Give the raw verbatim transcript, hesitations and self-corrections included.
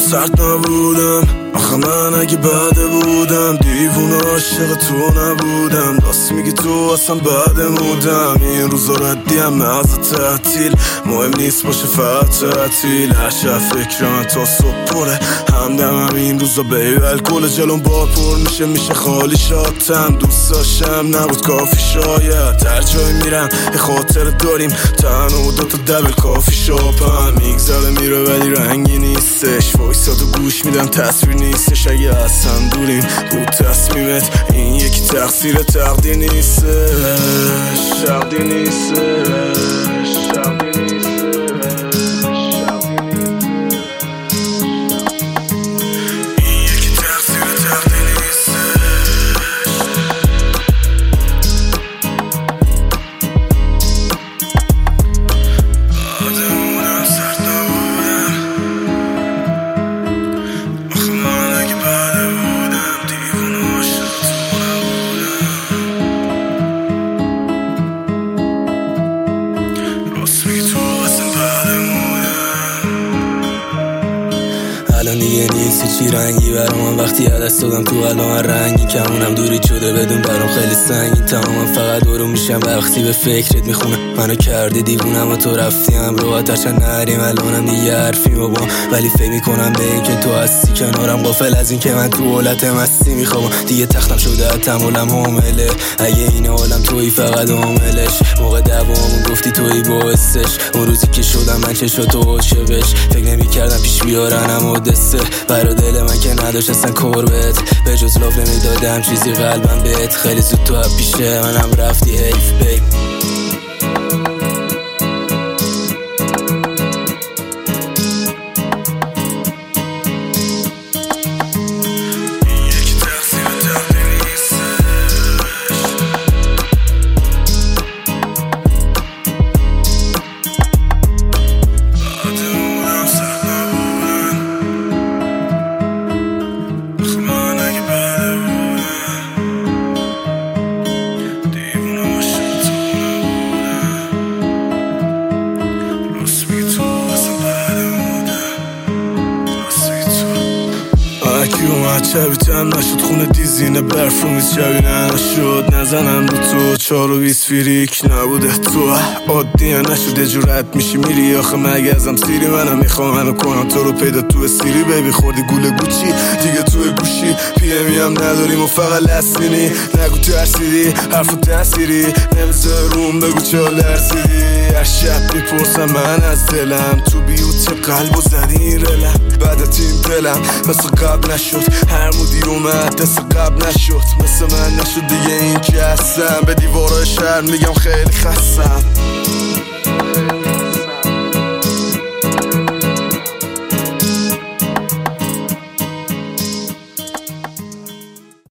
سرد نبودم، آخه من اگه بده بودم دیوونه عاشق تو نبودم. راست میگی تو اصلا بده مودم، این روزا ردیم مغز تعطیل، مهم نیست باشه فقط تعطیل. هر شب فکر من تا صبح پره، همدمم این روزا بیبی الکل جلوم بار پر میشه میشه خالی شاتم. دوست داشتم نبود کافی شاید، هر جایی میرم یه خاطر داریم، تنها و دوتا دبل کافی شاپم. میگذره میره ولی رنگی نیستش، وایسادو گوش میدم تصویر نیستش. اگه اصلا دوریم بود تصمیمت، این یکی تقصیر تقدیر نیستش، تقدیر نیستش، تقدیر نیستش. الان دیگه نیست چی رنگی برام، وقتی دست دادم تو الان رنگی کمونم دوری شده بدون برام خیلی سنگین. تمام فقط دورو میشم وقتی به فکرت میخونم، منو کردی دیوونم و تو رفتی هم رو آتشن نریم. الانم دیگه حرفی بابا، ولی فکر میکنم به این که تو هستی کنارم، غافل از این که من تو حالت مستی میخوام. دیگه تختم شده تمولم حامله، اگه این حالم تویی فقط عاملش. موقع دعوامون گفتی تویی باعثش، اون روزی که شدم من چشم تو عاشقش. فکر نمیکردم پیش بیارنم و دسته برا دل من که نداشت اصلا کربت، به جز لاف نمیدادم چیزی قلبم بهت. خیلی زود تو پیشه منم رفتی حیف بیب. کی اومد شبیتم نشد، خونه دیزینه برف رو میز شبیه نشد. نزنم رو تو چار و بیس فیریک نبوده تو عادیه نشد، یه جورت میشی میری آخه مگزم سیری. منم میخوام منو کنم تو رو پیدا تو سیری، بیبی خوردی گوله گوچی دیگه توی گوشی. پی امی هم نداریم و فقط لسینی، نگو ترسیدی حرفو تأثیری، نمیذار روم بگو چه لرسیدی. هر شب میپرسم من از دلم، تو بیوت چه قلب و زدی رلم. بعدت این دلم مثل قبل نشد، هر مودی اومد دست قبل نشد. مثل من نشد دیگه این که هستم، به دیوارای شهر میگم خیلی خستم.